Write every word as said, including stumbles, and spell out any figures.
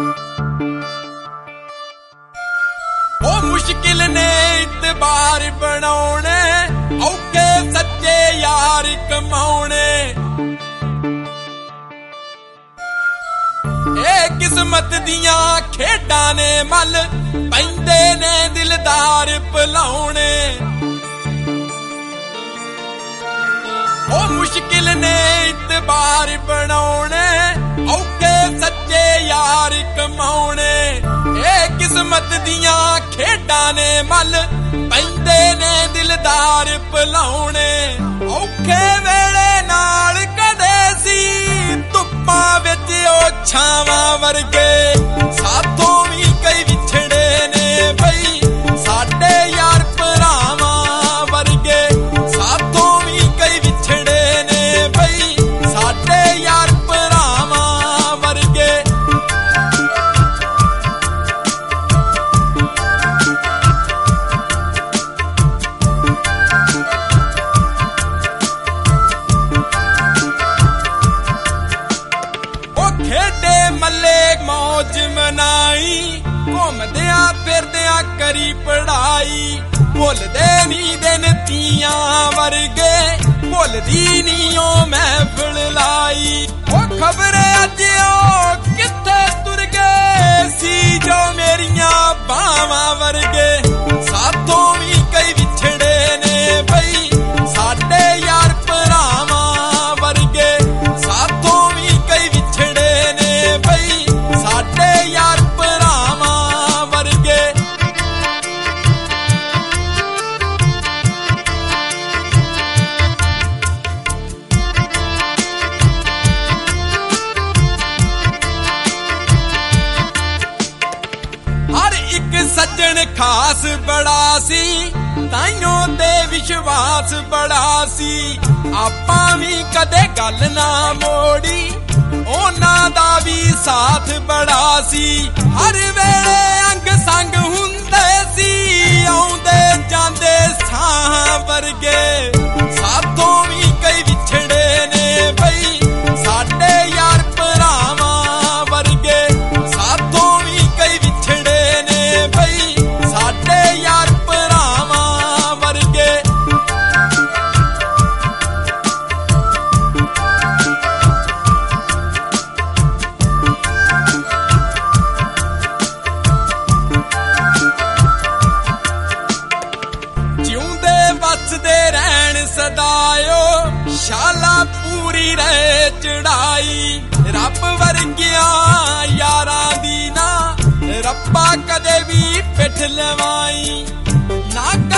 ओ मुश्किल ने इतबार बनाने, औखे सच्चे यार कमाने। ए किस्मत दियां खेडां ने मल पैंदे ने दिलदार भुलाउने। ओ मुश्किल ने इतबार बनाने, औखे सच्चे यार कमाउने। ए किस्मत दियां खेडां ने मल पैंदे ने दिलदार भुलाउने। औखे वेले नाल कदे सी धुप्पां विच ओ छावां वर्गे, साथों भी कई विछड़े ने बई साडे यार भरावां वर्गे। साथों भी कई विछड़े ने बई साडे यार भरावां वर्गे। खेडे मल्ले मौज मनाई, घूमदिया फिरदिया करी पढ़ाई। भुलदे नी दिन तियां वर्गे, भुलदी नी ओ महफिल लाई। ओ खबरे अज ओ किथे तुर गए सी जो मेरियां बावां वर्गे। साथों भी कई विछड़े ने बई साडे यार भरावां वर्गे। साथों भी कई विछड़े ने बई साडे यार भरावां वर्गे। हर एक सज्जन खास बड़ा सी, ताइयों ते विश्वास बड़ा सी। आपां भी कदे गल ना मोड़ी, ओना दा भी साथ बड़ा सी। हर वेले अंग संग हुंदे सी, आउंदे जांदे साह वर्गे। साथों भी कई विछड़े ने बई साडे यार भरावां वर्गे। साथों भी कई विछड़े ने बई साडे यार भरावां वर्गे। जिउंदे वसदे रहन सदायो, शाला पूरी रहे चढ़ाई। रब वर्गिया यारां दी ना रब्बा कदे भी पिठ लवाई ना।